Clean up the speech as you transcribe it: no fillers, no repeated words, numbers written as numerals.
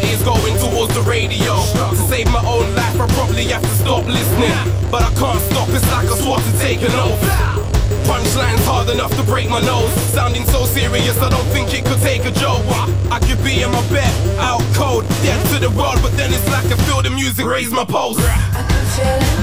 is going towards the radio. To save my own life I probably have to stop listening, but I can't stop, it's like I swore to take an oath. Punchlines hard enough to break my nose, sounding so serious I don't think it could take a joke. I could be in my bed, out cold, dead to the world, but then it's like I feel the music raise my pulse. I could feel it.